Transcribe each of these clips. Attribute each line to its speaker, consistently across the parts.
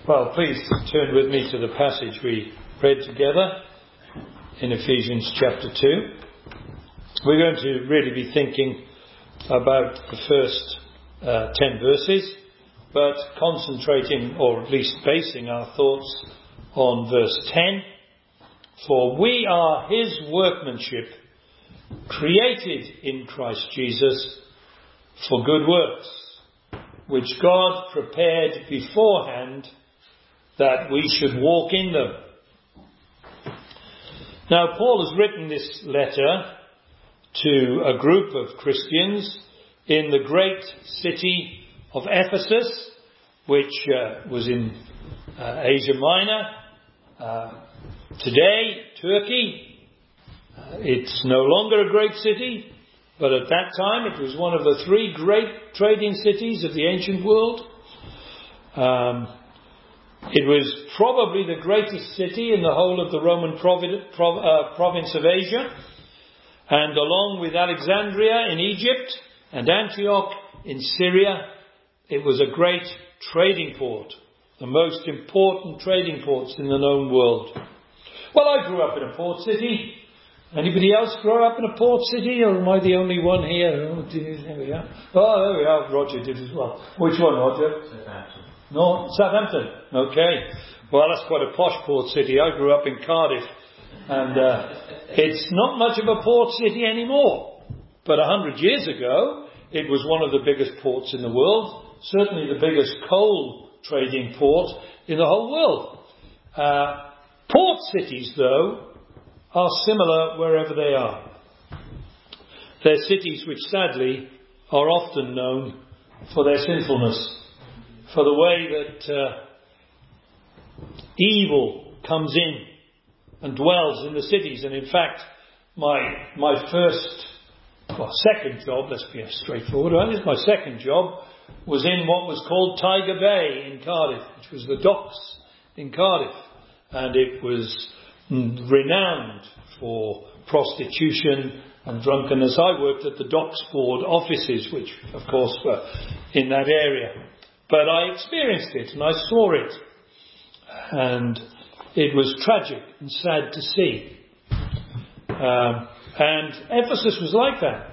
Speaker 1: Well, please turn with me to the passage we read together in Ephesians chapter 2. We're going to really be thinking about the first 10 verses, but concentrating, or at least basing our thoughts on verse 10. For we are his workmanship, created in Christ Jesus for good works, which God prepared beforehand that we should walk in them. Now, Paul has written this letter to a group of Christians in the great city of Ephesus, which was in Asia Minor. Today, Turkey. It's no longer a great city, but at that time it was one of the three great trading cities of the ancient world. It was probably the greatest city in the whole of the Roman province of Asia. And along with Alexandria in Egypt and Antioch in Syria, it was a great trading port, the most important trading ports in the known world. Well, I grew up in a port city. Anybody else grow up in a port city, or am I the only one here? Oh, there we are. Roger did as well. Which one, Roger? Southampton. No, Southampton. Okay. Well, that's quite a posh port city. I grew up in Cardiff, and it's not much of a port city anymore. But 100 years ago, it was one of the biggest ports in the world. Certainly the biggest coal trading port in the whole world. Port cities, though, are similar wherever they are. They're cities which sadly are often known for their sinfulness, for the way that evil comes in and dwells in the cities. And in fact, my second job, let's be straightforward, right? My second job was in what was called Tiger Bay in Cardiff, which was the docks in Cardiff. And it was renowned for prostitution and drunkenness. I worked at the Docks Board offices, which of course were in that area. But I experienced it and I saw it. And it was tragic and sad to see. And Ephesus was like that.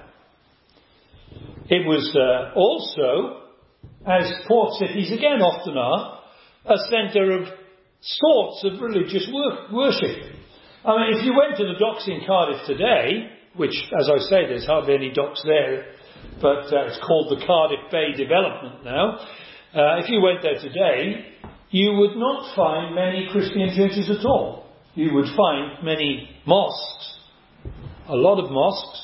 Speaker 1: It was also, as port cities again often are, a centre of sorts of religious worship. I mean, if you went to the docks in Cardiff today, which, as I say, there's hardly any docks there, but it's called the Cardiff Bay Development now. If you went there today, you would not find many Christian churches at all. You would find many mosques, a lot of mosques.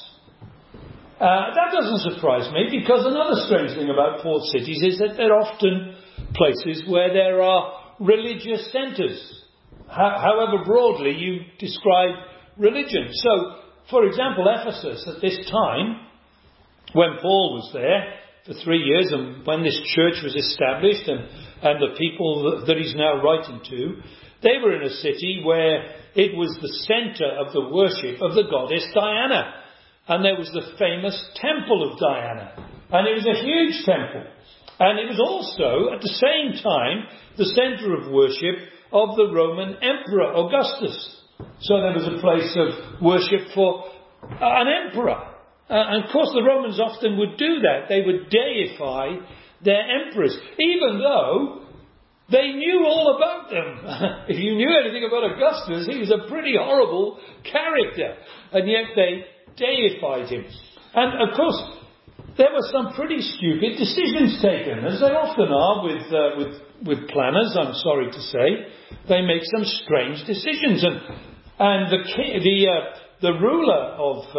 Speaker 1: That doesn't surprise me, because another strange thing about port cities is that they're often places where there are religious centres, however broadly you describe religion. So, for example, Ephesus at this time, when Paul was there for 3 years, and when this church was established, and the people that he's now writing to, they were in a city where it was the centre of the worship of the goddess Diana. And there was the famous Temple of Diana. And it was a huge temple. And it was also, at the same time, the centre of worship of the Roman Emperor Augustus. So there was a place of worship for an emperor. And of course the Romans often would do that. They would deify their emperors, even though they knew all about them. If you knew anything about Augustus, he was a pretty horrible character. And yet they deified him. And of course, there were some pretty stupid decisions taken, as there often are with planners, I'm sorry to say. They make some strange decisions. And the ruler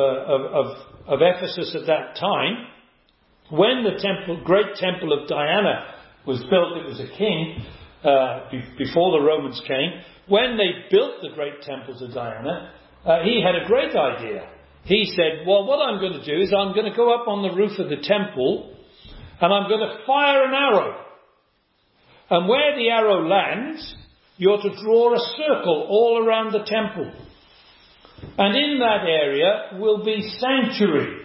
Speaker 1: of Ephesus at that time, when the great temple of Diana was built, it was a king, before the Romans came. When they built the great temple to Diana, he had a great idea. He said, well, what I'm going to do is I'm going to go up on the roof of the temple and I'm going to fire an arrow. And where the arrow lands, you're to draw a circle all around the temple. And in that area will be sanctuary.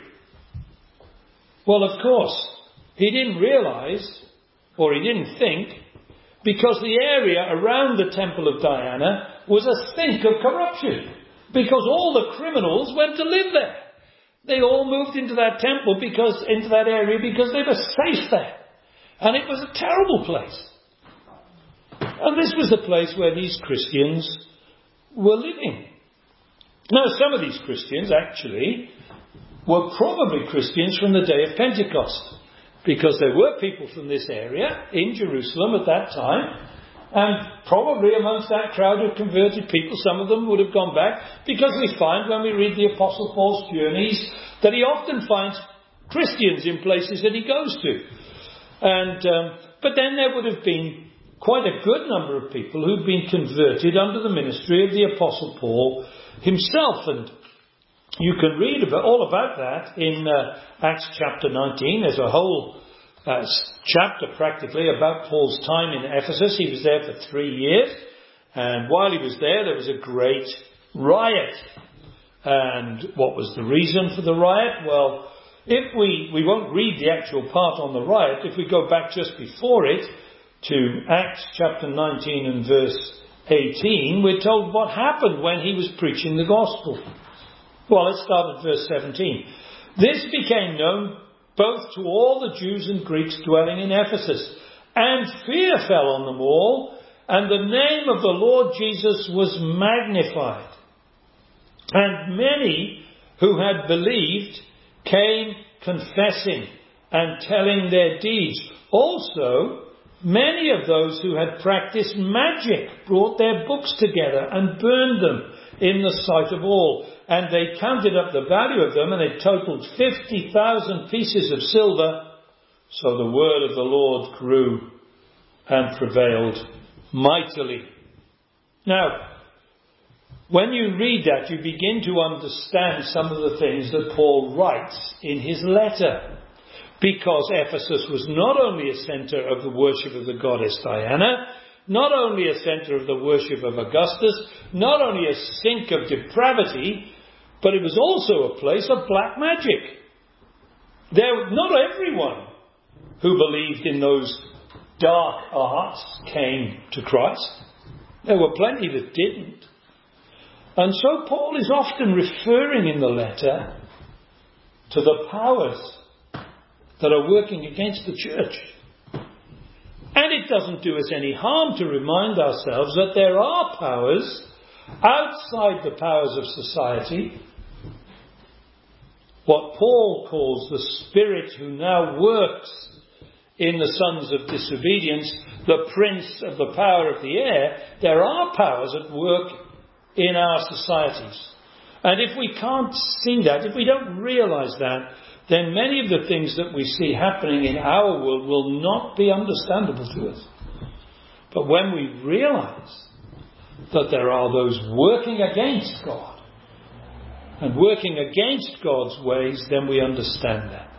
Speaker 1: Well, of course, he didn't realise, or he didn't think, because the area around the temple of Diana was a sink of corruption, because all the criminals went to live there. They all moved into that temple into that area because they were safe there. And it was a terrible place. And this was the place where these Christians were living. Now, some of these Christians actually were probably Christians from the day of Pentecost, because there were people from this area in Jerusalem at that time, and probably amongst that crowd of converted people, some of them would have gone back, because we find when we read the Apostle Paul's journeys that he often finds Christians in places that he goes to. But then there would have been quite a good number of people who'd been converted under the ministry of the Apostle Paul himself. And you can read all about that in Acts chapter 19. There's a whole chapter practically about Paul's time in Ephesus. He was there for 3 years. And while he was there was a great riot. And what was the reason for the riot? Well, if we won't read the actual part on the riot. If we go back just before it to Acts chapter 19 and verse 18, we're told what happened when he was preaching the gospel. Well, let's start at verse 17. This became known both to all the Jews and Greeks dwelling in Ephesus, and fear fell on them all, and the name of the Lord Jesus was magnified. And many who had believed came confessing and telling their deeds. Also, many of those who had practiced magic brought their books together and burned them in the sight of all. And they counted up the value of them, and it totaled 50,000 pieces of silver. So the word of the Lord grew and prevailed mightily. Now, when you read that, you begin to understand some of the things that Paul writes in his letter. Because Ephesus was not only a centre of the worship of the goddess Diana, not only a centre of the worship of Augustus, not only a sink of depravity, but it was also a place of black magic. Not everyone who believed in those dark arts came to Christ. There were plenty that didn't. And so Paul is often referring in the letter to the powers that are working against the church. And it doesn't do us any harm to remind ourselves that there are powers outside the powers of society. What Paul calls the spirit who now works in the sons of disobedience, the prince of the power of the air. There are powers at work in our societies. And if we can't see that, if we don't realise that, then many of the things that we see happening in our world will not be understandable to us. But when we realise that there are those working against God and working against God's ways, then we understand that.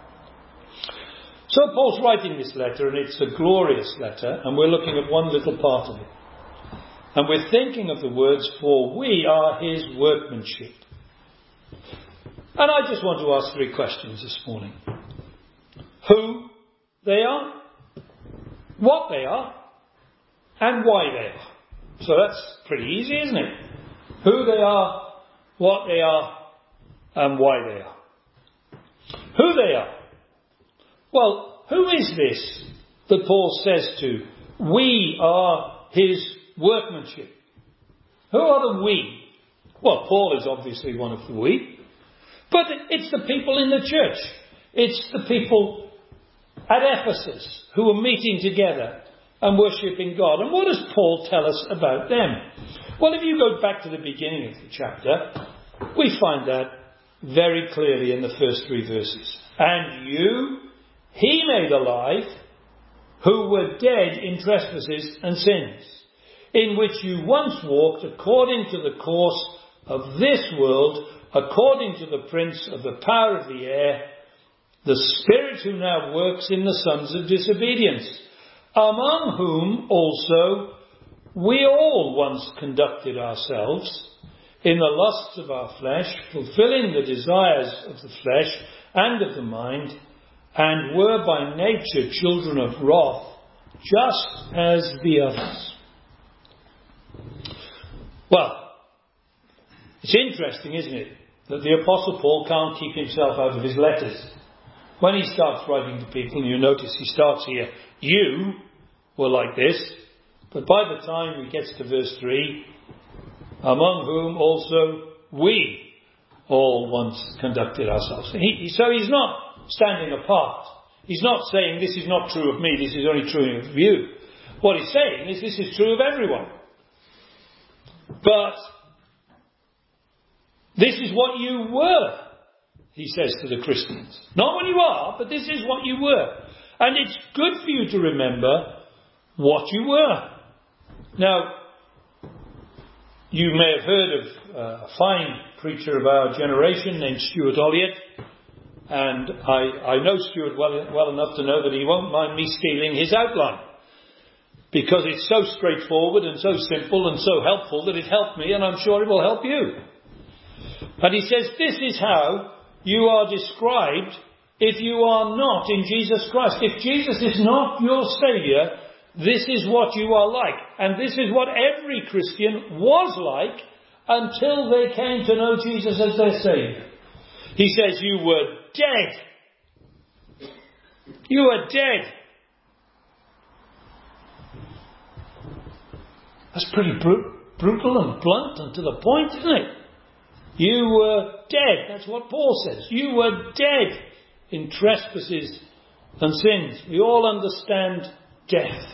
Speaker 1: So Paul's writing this letter, and it's a glorious letter, and we're looking at one little part of it. And we're thinking of the words, for we are his workmanship. And I just want to ask 3 questions this morning. Who they are, what they are, and why they are. So that's pretty easy, isn't it? Who they are, what they are, and why they are. Who they are. Well, who is this that Paul says to? We are his workmanship. Who are the we? Well, Paul is obviously one of the we. But it's the people in the church. It's the people at Ephesus who are meeting together and worshipping God. And what does Paul tell us about them? Well, if you go back to the beginning of the chapter, we find that very clearly in the first 3 verses. And you, he made alive, who were dead in trespasses and sins, in which you once walked according to the course of this world, according to the prince of the power of the air, the spirit who now works in the sons of disobedience, among whom also we all once conducted ourselves in the lusts of our flesh, fulfilling the desires of the flesh and of the mind, and were by nature children of wrath, just as the others. Well, it's interesting, isn't it, that the Apostle Paul can't keep himself out of his letters. When he starts writing to people, you notice he starts here, you were like this, but by the time he gets to verse 3, among whom also we all once conducted ourselves. So he's not standing apart. He's not saying this is not true of me, this is only true of you. What he's saying is this is true of everyone. But this is what you were, he says to the Christians. Not what you are, but this is what you were. And it's good for you to remember what you were. Now, you may have heard of a fine preacher of our generation named Stuart Olliott. And I know Stuart well enough to know that he won't mind me stealing his outline. Because it's so straightforward and so simple and so helpful that it helped me, and I'm sure it will help you. And he says, this is how you are described if you are not in Jesus Christ. If Jesus is not your Saviour, this is what you are like. And this is what every Christian was like until they came to know Jesus as their Saviour. He says, you were dead. You were dead. That's pretty brutal and blunt and to the point, isn't it? You were dead. That's what Paul says. You were dead in trespasses and sins. We all understand death.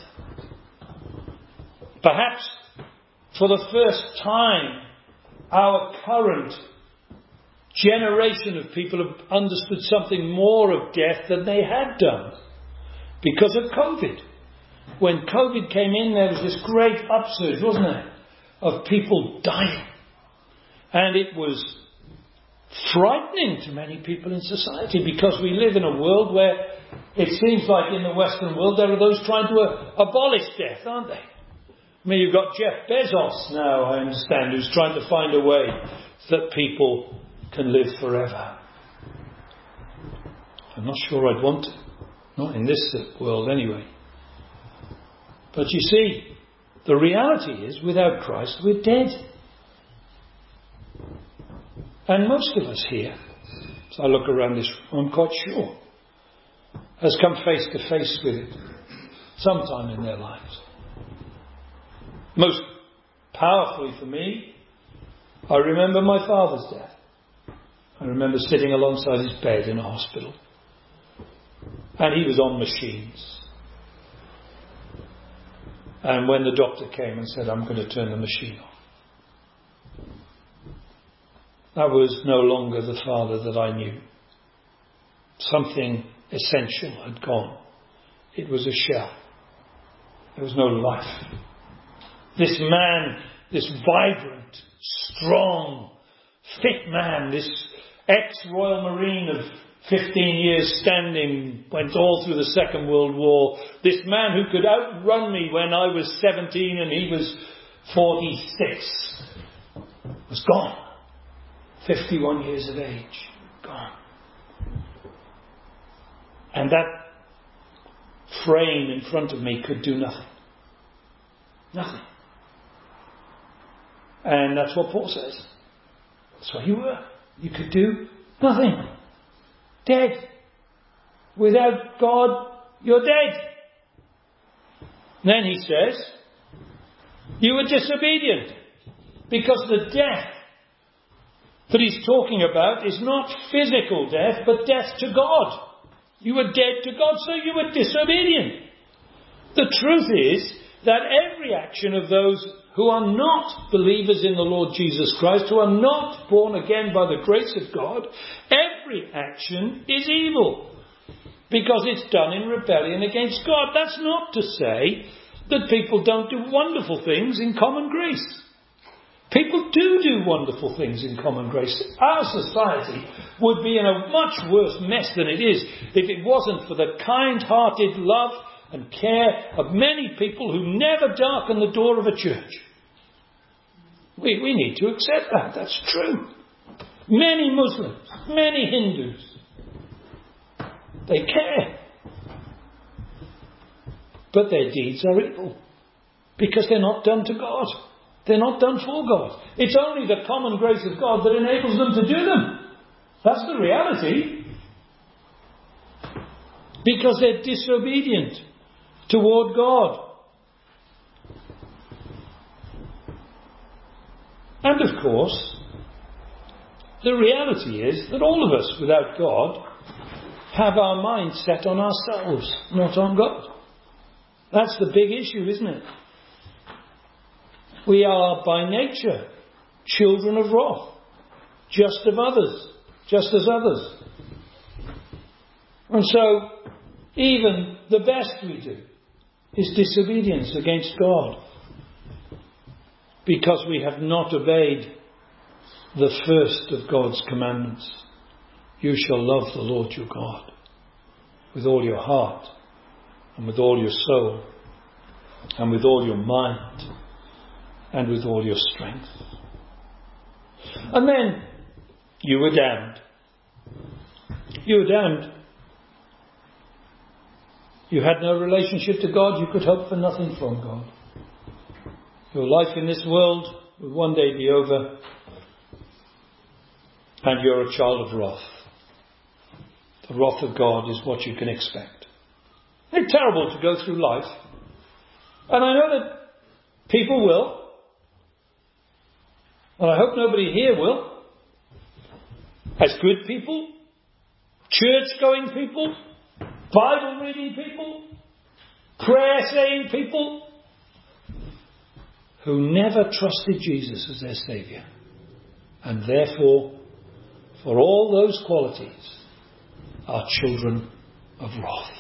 Speaker 1: Perhaps for the first time, our current generation of people have understood something more of death than they had done because of COVID. When COVID came in, there was this great upsurge, wasn't there, of people dying. And it was frightening to many people in society because we live in a world where it seems like in the Western world there are those trying to abolish death, aren't they? I mean, you've got Jeff Bezos now, I understand, who's trying to find a way that people can live forever. I'm not sure I'd want to. Not in this world anyway. But you see, the reality is, without Christ, we're dead. And most of us here, as I look around this room, I'm quite sure, has come face to face with it sometime in their lives. Most powerfully for me, I remember my father's death. I remember sitting alongside his bed in a hospital. And he was on machines. And when the doctor came and said, I'm going to turn the machine off, that was no longer the father that I knew. Something essential had gone. It was a shell. There was no life. This man, this vibrant, strong, fit man, this ex-Royal Marine of 15 years standing, went all through the Second World War. This man who could outrun me when I was 17 and he was 46 was gone. 51 years of age. Gone. And that frame in front of me could do nothing. Nothing. And that's what Paul says. That's what you were. You could do nothing. Dead. Without God, you're dead. And then he says, you were disobedient. Because the death that he's talking about is not physical death, but death to God. You were dead to God, so you were disobedient. The truth is that every action of those who are not believers in the Lord Jesus Christ, who are not born again by the grace of God, every action is evil. Because it's done in rebellion against God. That's not to say that people don't do wonderful things in common grace. People do wonderful things in common grace. Our society would be in a much worse mess than it is if it wasn't for the kind-hearted love and care of many people who never darken the door of a church. We need to accept that. That's true. Many Muslims, many Hindus, they care. but their deeds are evil. Because they're not done to God. They're not done for God. It's only the common grace of God that enables them to do them. That's the reality. Because they're disobedient toward God. And of course, the reality is that all of us, without God, have our minds set on ourselves, not on God. That's the big issue, isn't it? We are by nature children of wrath, just as others. And so, even the best we do is disobedience against God, because we have not obeyed the first of God's commandments. You shall love the Lord your God with all your heart, and with all your soul, and with all your mind, and with all your strength. And then you were damned. You were damned. You had no relationship to God. You could hope for nothing from God. Your life in this world will one day be over, and you're a child of wrath. The wrath of God is what you can expect. It's terrible to go through life. And I know that people will. And I hope nobody here will. As good people, church-going people, Bible-reading people, prayer-saying people, who never trusted Jesus as their Saviour. And therefore, for all those qualities, are children of wrath.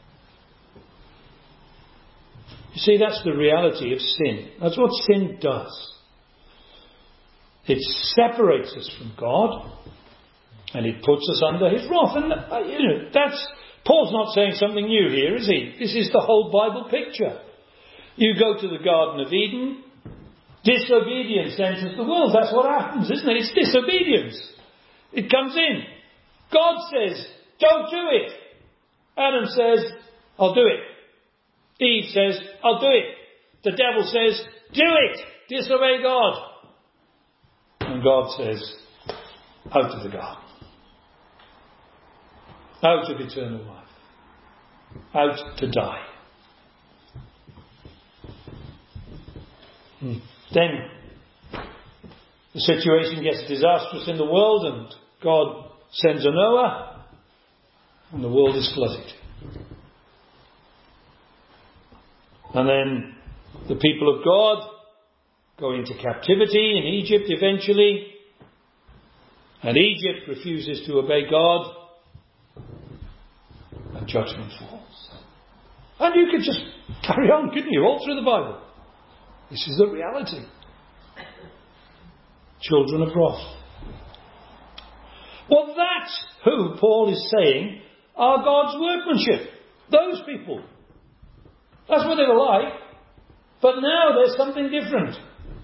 Speaker 1: You see, that's the reality of sin. That's what sin does. It separates us from God, and it puts us under his wrath. And that's Paul's not saying something new here, is he? This is the whole Bible picture. You go to the Garden of Eden, disobedience enters the world. That's what happens, isn't it? It's disobedience. It comes in. God says, don't do it. Adam says, I'll do it. Eve says, I'll do it. The devil says, do it. Disobey God. And God says, out of the garden. Out of eternal life. Out to die. Then the situation gets disastrous in the world, and God sends a Noah, and the world is flooded. And then the people of God go into captivity in Egypt eventually, and Egypt refuses to obey God, and judgment falls. And you could just carry on, couldn't you, all through the Bible. This is the reality. Children of wrath. Well, that's who Paul is saying are God's workmanship. Those people. That's what they were like. But now there's something different.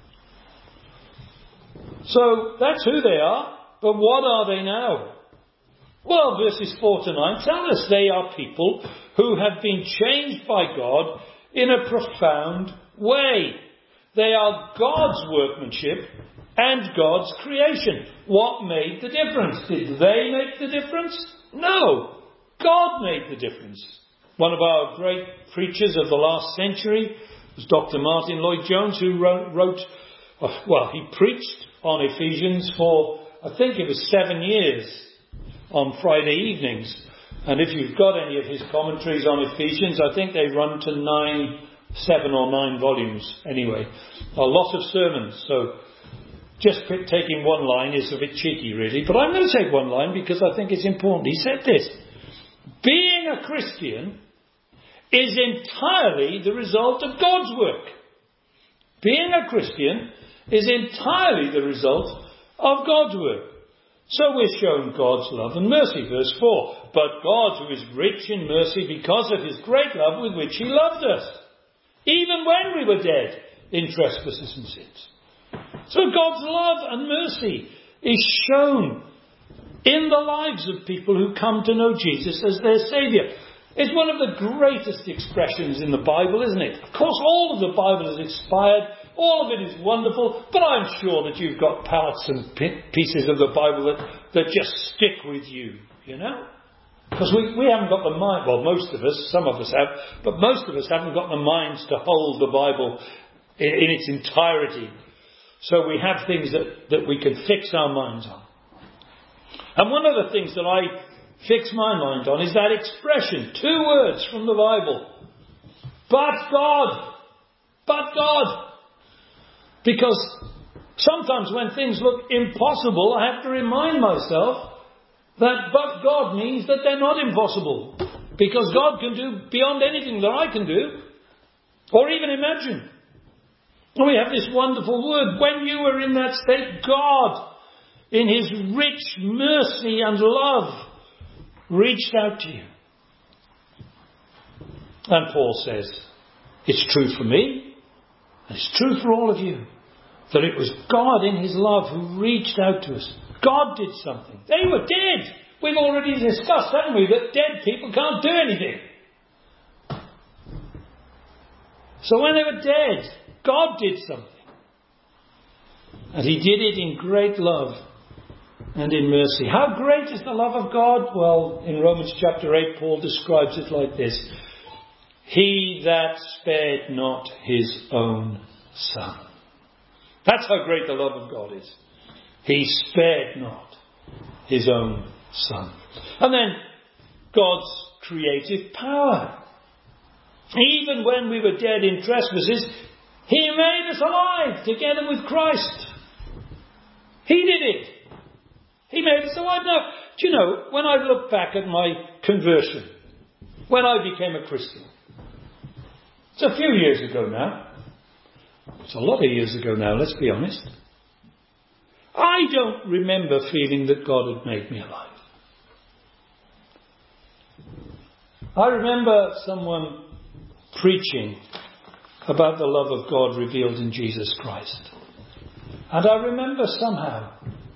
Speaker 1: So that's who they are. But what are they now? Well, verses 4 to 9 tell us they are people who have been changed by God in a profound way. They are God's workmanship and God's creation. What made the difference? Did they make the difference? No. God made the difference. One of our great preachers of the last century was Dr. Martin Lloyd-Jones, who he preached on Ephesians for, I think it was 7 years on Friday evenings. And if you've got any of his commentaries on Ephesians, I think they run to 7 or 9 volumes anyway. A lot of sermons. So just taking one line is a bit cheeky really. But I'm going to take one line because I think it's important. He said this: being a Christian is entirely the result of God's work. Being a Christian is entirely the result of God's work. So we're shown God's love and mercy. Verse 4. But God, who is rich in mercy because of his great love with which he loved us, even when we were dead in trespasses and sins. So God's love and mercy is shown in the lives of people who come to know Jesus as their Saviour. It's one of the greatest expressions in the Bible, isn't it? Of course, all of the Bible is inspired. All of it is wonderful. But I'm sure that you've got parts and pieces of the Bible that just stick with you, you know? Because we haven't got the mind, well, most of us, some of us have, but most of us haven't got the minds to hold the Bible in its entirety. So we have things that we can fix our minds on. And one of the things that I fix my mind on is that expression, 2 words from the Bible. But God. But God. Because sometimes when things look impossible, I have to remind myself that but God means that they're not impossible. Because God can do beyond anything that I can do or even imagine. And we have this wonderful word. When you were in that state, God, in His rich mercy and love, reached out to you. And Paul says, it's true for me, and it's true for all of you, that it was God in His love who reached out to us. God did something. They were dead. We've already discussed, haven't we, that dead people can't do anything. So when they were dead, God did something. And He did it in great love and in mercy. How great is the love of God? Well, in Romans chapter 8, Paul describes it like this. He that spared not His own Son. That's how great the love of God is. He spared not His own Son. And then God's creative power. Even when we were dead in trespasses, He made us alive together with Christ. He did it. He made us alive. Now, do you know, when I look back at my conversion, when I became a Christian, it's a few years ago now. It's a lot of years ago now, let's be honest. I don't remember feeling that God had made me alive. I remember someone preaching about the love of God revealed in Jesus Christ. And I remember somehow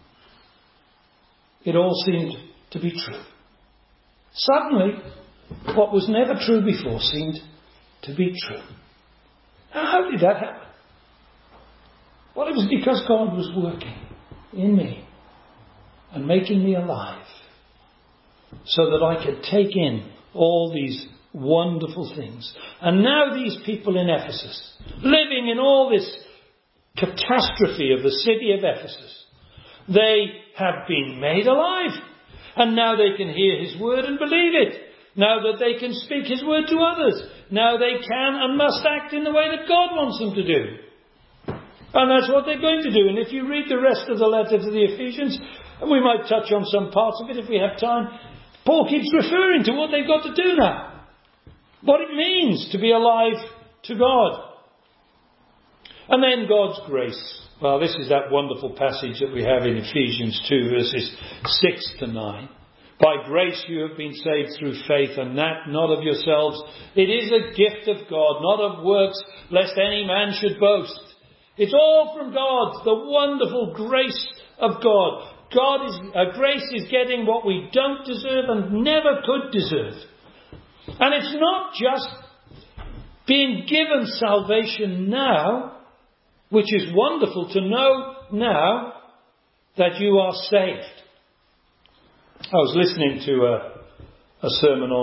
Speaker 1: it all seemed to be true. Suddenly, what was never true before seemed to be true. Now, how did that happen? Well, it was because God was working in me and making me alive so that I could take in all these wonderful things. And now these people in Ephesus, living in all this catastrophe of the city of Ephesus, they have been made alive. And now they can hear His word and believe it. Now that they can speak His word to others. Now they can and must act in the way that God wants them to do. And that's what they're going to do. And if you read the rest of the letter to the Ephesians, and we might touch on some parts of it if we have time, Paul keeps referring to what they've got to do now. What it means to be alive to God. And then God's grace. Well, this is that wonderful passage that we have in Ephesians 2, verses 6 to 9. By grace you have been saved through faith, and that not of yourselves. It is a gift of God, not of works, lest any man should boast. It's all from God, the wonderful grace of God. Grace is getting what we don't deserve and never could deserve. And it's not just being given salvation now, which is wonderful to know now that you are saved. I was listening to a sermon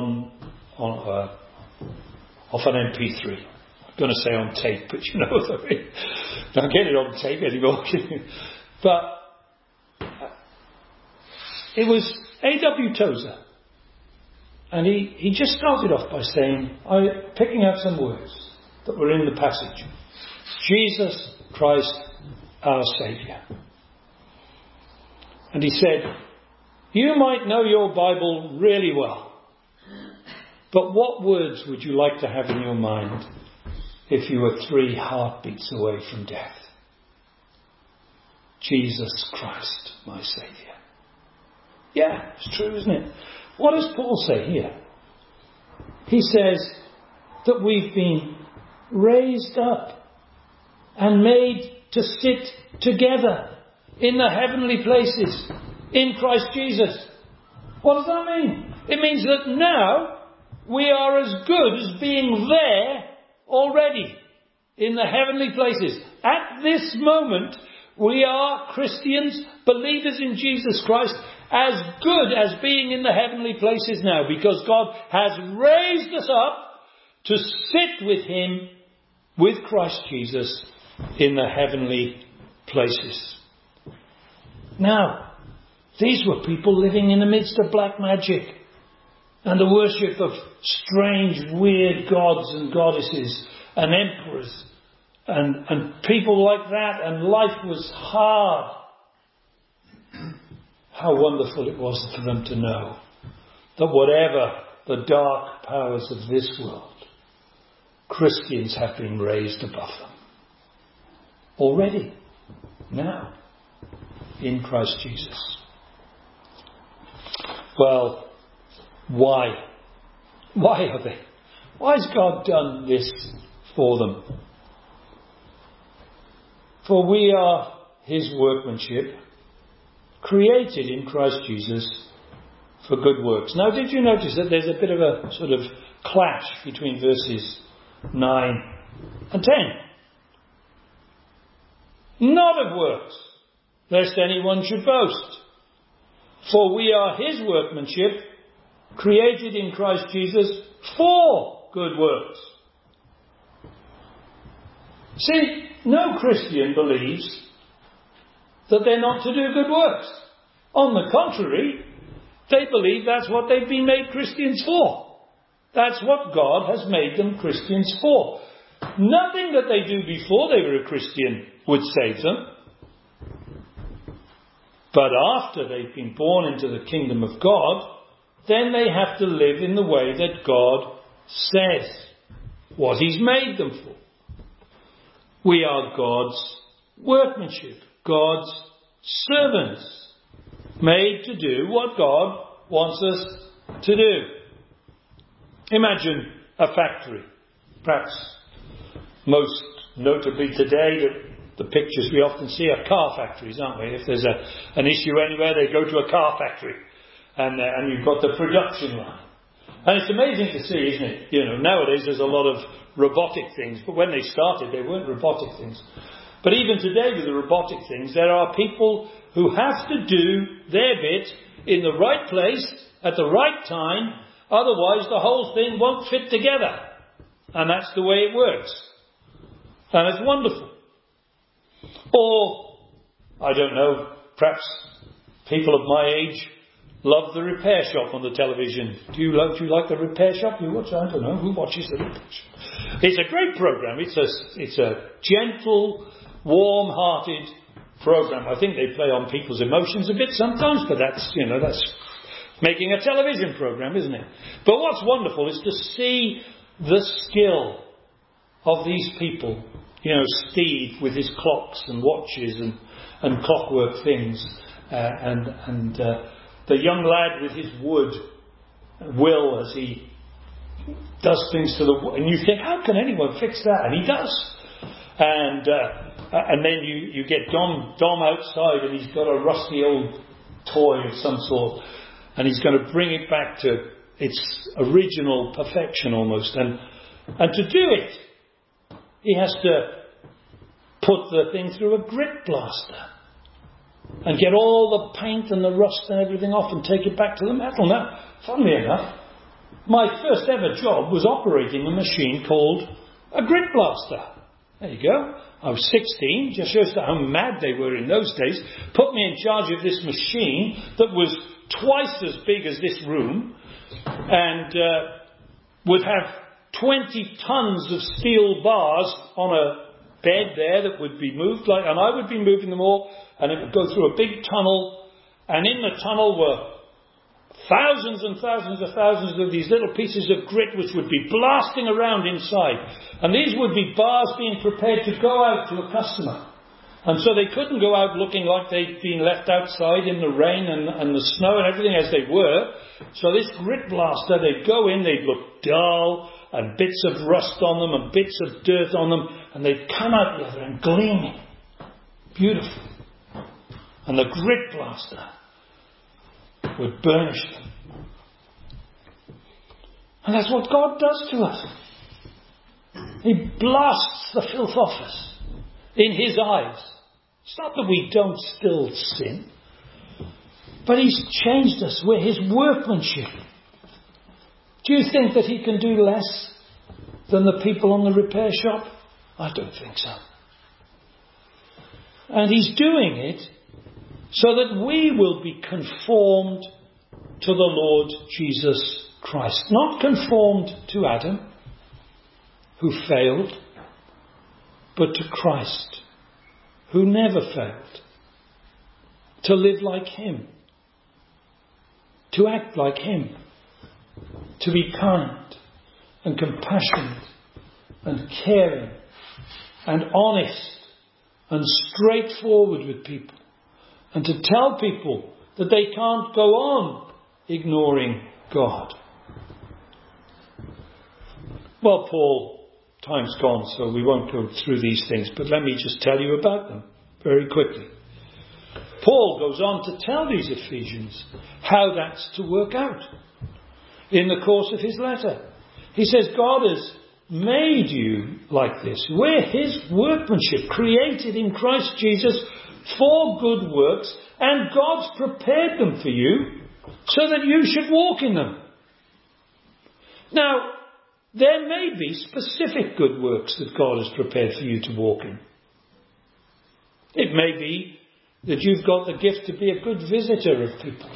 Speaker 1: off an MP3. I'm going to say on tape, but you know what I mean. Don't get it on tape anymore. But it was A.W. Tozer. And he just started off by saying, picking out some words that were in the passage. Jesus Christ, our Saviour. And he said, you might know your Bible really well, but what words would you like to have in your mind if you were 3 heartbeats away from death? Jesus Christ, my Saviour. Yeah, it's true, isn't it? What does Paul say here? He says that we've been raised up and made to sit together in the heavenly places in Christ Jesus. What does that mean? It means that now we are as good as being there already in the heavenly places. At this moment, we are Christians, believers in Jesus Christ, as good as being in the heavenly places now, because God has raised us up to sit with Him, with Christ Jesus, in the heavenly places. Now, these were people living in the midst of black magic and the worship of strange, weird gods and goddesses and emperors and people like that, and life was hard. How wonderful it was for them to know that whatever the dark powers of this world, Christians have been raised above them. Already, now, in Christ Jesus. Well, why? Why are they? Why has God done this for them? For we are His workmanship, created in Christ Jesus for good works. Now, did you notice that there's a bit of a sort of clash between verses 9 and 10? Not of works, lest anyone should boast. For we are His workmanship, created in Christ Jesus for good works. See, no Christian believes that they're not to do good works. On the contrary, they believe that's what they've been made Christians for. That's what God has made them Christians for. Nothing that they do before they were a Christian would save them. But after they've been born into the kingdom of God, then they have to live in the way that God says, what He's made them for. We are God's workmanship, God's servants, made to do what God wants us to do. Imagine a factory. Perhaps most notably today, the pictures we often see are car factories, aren't we? If there's an issue anywhere, they go to a car factory. And you've got the production line. And it's amazing to see, isn't it? You know, nowadays there's a lot of robotic things, but when they started, they weren't robotic things. But even today with the robotic things, there are people who have to do their bit in the right place at the right time, otherwise the whole thing won't fit together. And that's the way it works. And it's wonderful. Or, I don't know, perhaps people of my age love the repair shop on the television. Do you like the repair shop? You watch? I don't know. Who watches the repair shop? It's a great program. It's a gentle, warm-hearted program. I think they play on people's emotions a bit sometimes, but that's making a television program, isn't it? But what's wonderful is to see the skill of these people. You know, Steve with his clocks and watches and clockwork things, and the young lad with his wood, Will, as he does things to the wood. And you think, how can anyone fix that? And he does. And then you get Dom outside, and he's got a rusty old toy of some sort, and he's going to bring it back to its original perfection almost. And to do it, he has to put the thing through a grit blaster and get all the paint and the rust and everything off and take it back to the metal. Now, funnily enough, my first ever job was operating a machine called a grit blaster. There you go. I was 16, just shows how mad they were in those days. Put me in charge of this machine that was twice as big as this room and would have 20 tons of steel bars on a bed there that would be moved, and I would be moving them all, and it would go through a big tunnel, and in the tunnel were thousands and thousands of these little pieces of grit which would be blasting around inside. And these would be bars being prepared to go out to a customer. And so they couldn't go out looking like they'd been left outside in the rain and the snow and everything as they were. So this grit blaster, they'd go in, they'd look dull, and bits of rust on them and bits of dirt on them, and they'd come out the other end gleaming. Beautiful. And the grit blaster would burnish them. And that's what God does to us. He blasts the filth off us in His eyes. It's not that we don't still sin, but He's changed us. We're His workmanship. Do you think that He can do less than the people on the repair shop? I don't think so. And He's doing it so that we will be conformed to the Lord Jesus Christ. Not conformed to Adam, who failed, but to Christ, who never failed. To live like Him. To act like Him. To be kind and compassionate and caring and honest and straightforward with people. And to tell people that they can't go on ignoring God. Well, Paul, time's gone, so we won't go through these things, but let me just tell you about them very quickly. Paul goes on to tell these Ephesians how that's to work out in the course of his letter. He says, God has made you like this. We're His workmanship, created in Christ Jesus for good works, and God's prepared them for you so that you should walk in them. Now, there may be specific good works that God has prepared for you to walk in. It may be that you've got the gift to be a good visitor of people.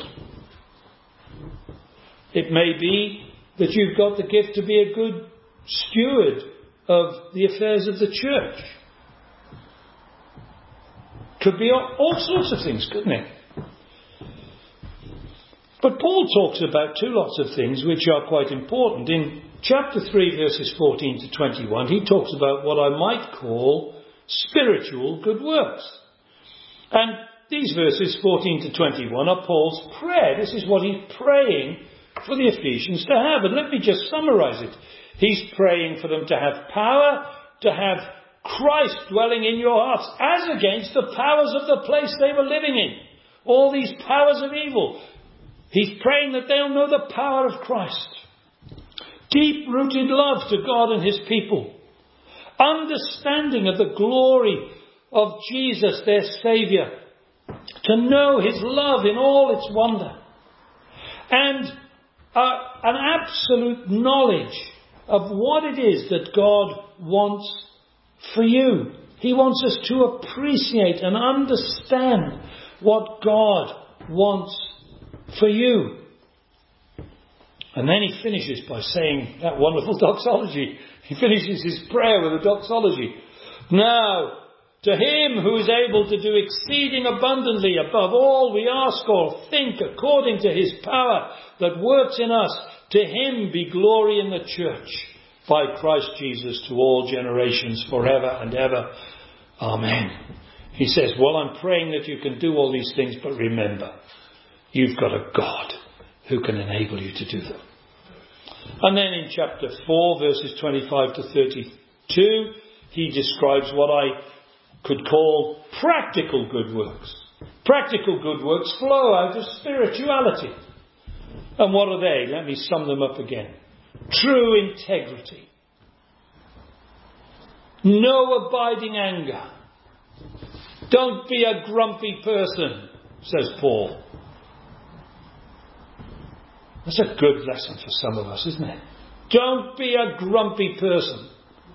Speaker 1: It may be that you've got the gift to be a good steward of the affairs of the church. Could be all sorts of things, couldn't it? But Paul talks about two lots of things which are quite important. In chapter 3, verses 14 to 21, he talks about what I might call spiritual good works. And these verses 14 to 21 are Paul's prayer. This is what he's praying for the Ephesians to have. And let me just summarise it. He's praying for them to have power, to have Christ dwelling in your hearts, as against the powers of the place they were living in. All these powers of evil. He's praying that they'll know the power of Christ. Deep-rooted love to God and His people. Understanding of the glory of Jesus, their Saviour. To know His love in all its wonder. And an absolute knowledge of what it is that God wants for you. He wants us to appreciate and understand what God wants for you. And then he finishes by saying that wonderful doxology. He finishes his prayer with a doxology. Now, to Him who is able to do exceeding abundantly above all we ask or think according to His power that works in us, to Him be glory in the church by Christ Jesus to all generations forever and ever. Amen. He says, well, I'm praying that you can do all these things, but remember, you've got a God who can enable you to do them. And then in chapter 4, verses 25 to 32, he describes what I could call practical good works. Practical good works flow out of spirituality. And what are they? Let me sum them up again. True integrity. No abiding anger. Don't be a grumpy person, says Paul. That's a good lesson for some of us, isn't it? Don't be a grumpy person.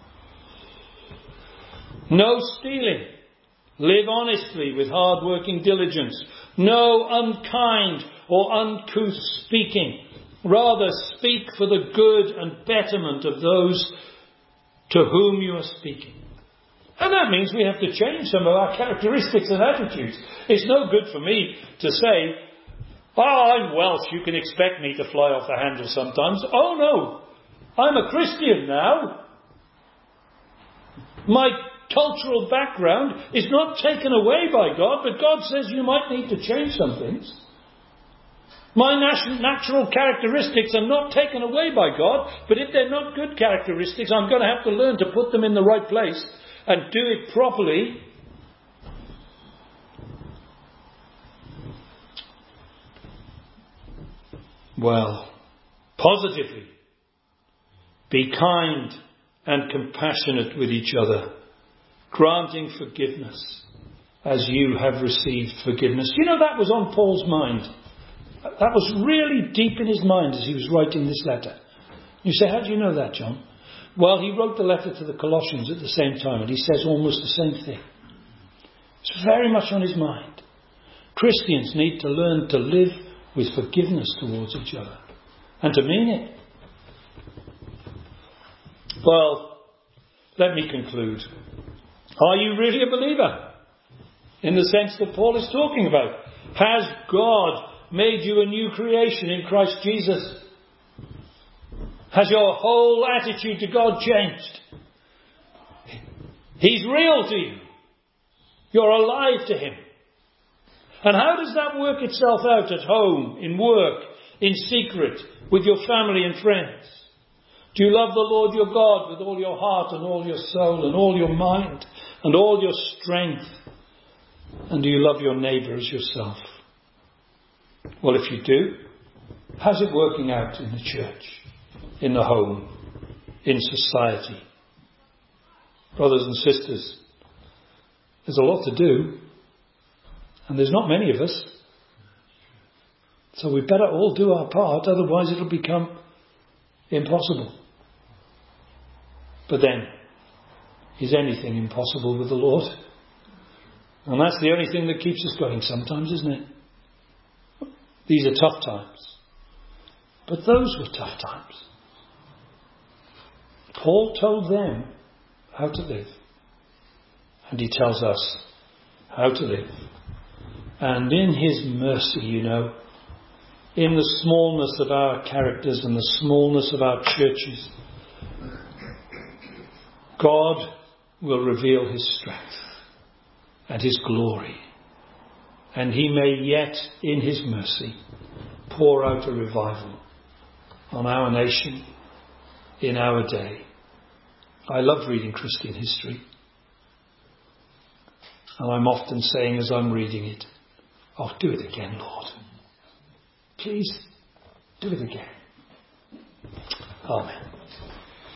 Speaker 1: No stealing. Live honestly with hard-working diligence. No unkind or uncouth speaking. Rather, speak for the good and betterment of those to whom you are speaking. And that means we have to change some of our characteristics and attitudes. It's no good for me to say, oh, I'm Welsh, you can expect me to fly off the handle sometimes. Oh no, I'm a Christian now. My cultural background is not taken away by God, but God says you might need to change some things. My natural characteristics are not taken away by God, but if they're not good characteristics, I'm going to have to learn to put them in the right place and do it properly. Well, positively, Be kind and compassionate with each other, granting forgiveness as you have received forgiveness. You know, that was on Paul's mind. That was really deep in his mind as he was writing this letter. You say, how do you know that, John? Well, he wrote the letter to the Colossians at the same time, and he says almost the same thing. It's very much on his mind. Christians need to learn to live with forgiveness towards each other and to mean it. Well, let me conclude. Are you really a believer? In the sense that Paul is talking about. Has God made you a new creation in Christ Jesus? Has your whole attitude to God changed? He's real to you. You're alive to Him. And how does that work itself out at home, in work, in secret, with your family and friends? Do you love the Lord your God with all your heart and all your soul and all your mind and all your strength? And do you love your neighbour as yourself? Well, if you do, how's it working out in the church, in the home, in society? Brothers and sisters, there's a lot to do, and there's not many of us. So we better all do our part, otherwise it'll become impossible. But then, is anything impossible with the Lord? And that's the only thing that keeps us going sometimes, isn't it? These are tough times. But those were tough times. Paul told them how to live. And he tells us how to live. And in His mercy, you know, in the smallness of our characters and the smallness of our churches, God will reveal His strength and His glory. And He may yet, in His mercy, pour out a revival on our nation in our day. I love reading Christian history. And I'm often saying as I'm reading it, oh, do it again, Lord. Please, do it again. Amen.